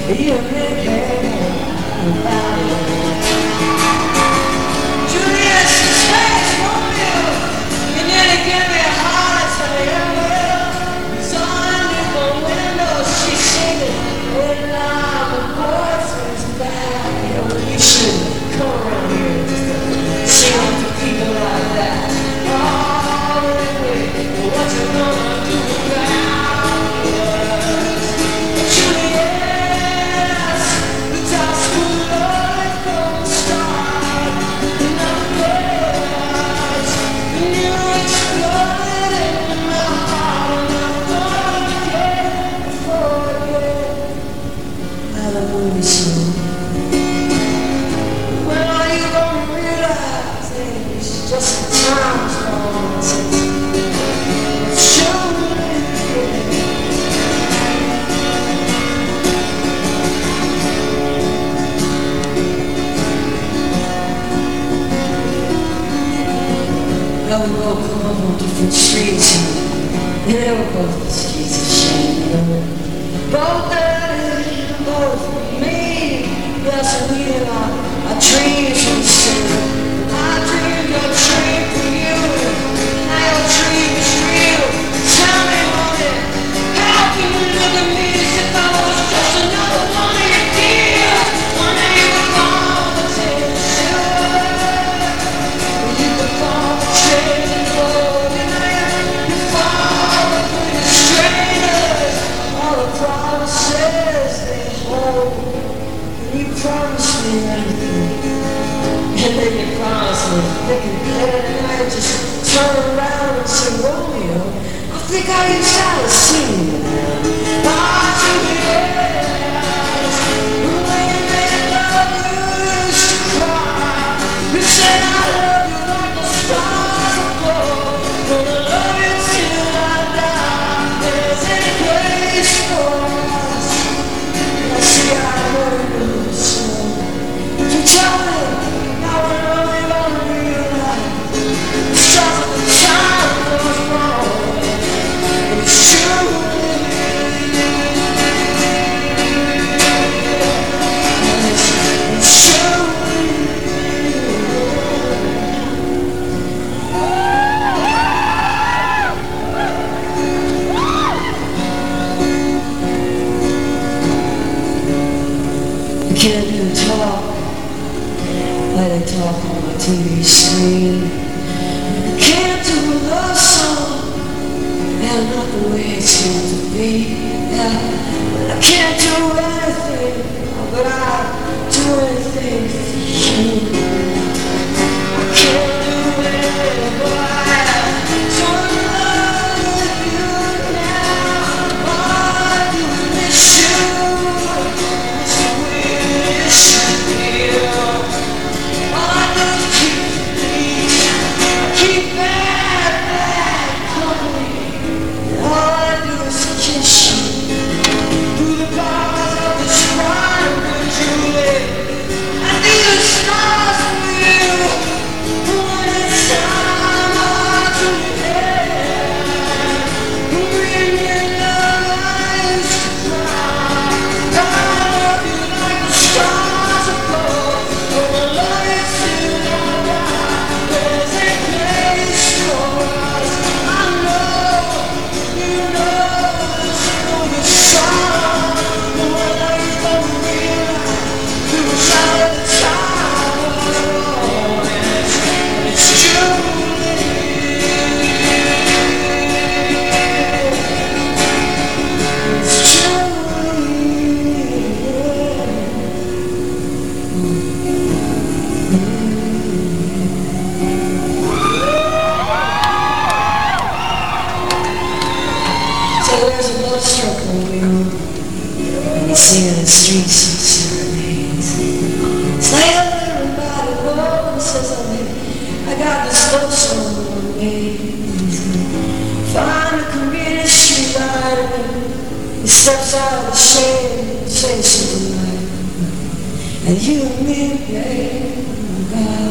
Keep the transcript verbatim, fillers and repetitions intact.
You make me about it. Julia, she says, Romeo, you nearly give me a heart attack. It's underneath the window, she's singing, when I'm a boyfriend's back. You should come around here and sing up to people like that. Oh, really, what you gonna do about us? Juliet, the dust will learn from the start. Numbers, and you exploded in my heart. And I'm gonna forget, forget Hallelujah. When are you gonna realize it's just the time's gone since it's showing again. Well, we both come up on different streets and they were both the streets of shame. Both dirty, both mean. Yes, we in our, our dreams from sin. I dreamed your dream for you. Now your dream is real. Tell me, honey, how can you look at me as if I was just another one of your deals? One day you would fall for you could fall for trading gold. You fall for the strangers. All the promises they hold. You promised me everything, and then you promised me thick and thin, and I just turn around and say, Romeo, I think I used to have seen you now. Ah, Juliet, when you made love, you used to cry. You said I love you like the stars above. Gonna love you till I die. There's any place for us. I see I know you. You tell me, now we're only gonna realize the stars of the time was wrong. It's true. It's true. You can't even talk like they talk on my T V screen. Can't do a love song, and not the way it seems to be. Yeah, I can't do anything, but I do anything for you. I can't do anything, but I don't love with you now. All I do is miss you. Miss the way you miss me. All I do is keep me, keep bad, bad company. All I do is kiss you through the bars of the shrine with Julie. I need the stars for you when it's time. Oh, Juliet, bring me love. I used to cry. I love you like the stars above. Oh, I love you till I die. There's a place for us. I know, you know it's through the song. But when are you gonna realize you was out of the time was wrong? And it's Julie. It's So there's a love circle we move, and you sing in the streets and serenades. It's like everybody knows, says I mean, I got this love song on me. Find a convenient street light, he steps out of the shade and says something like, and you and me, babe, oh God.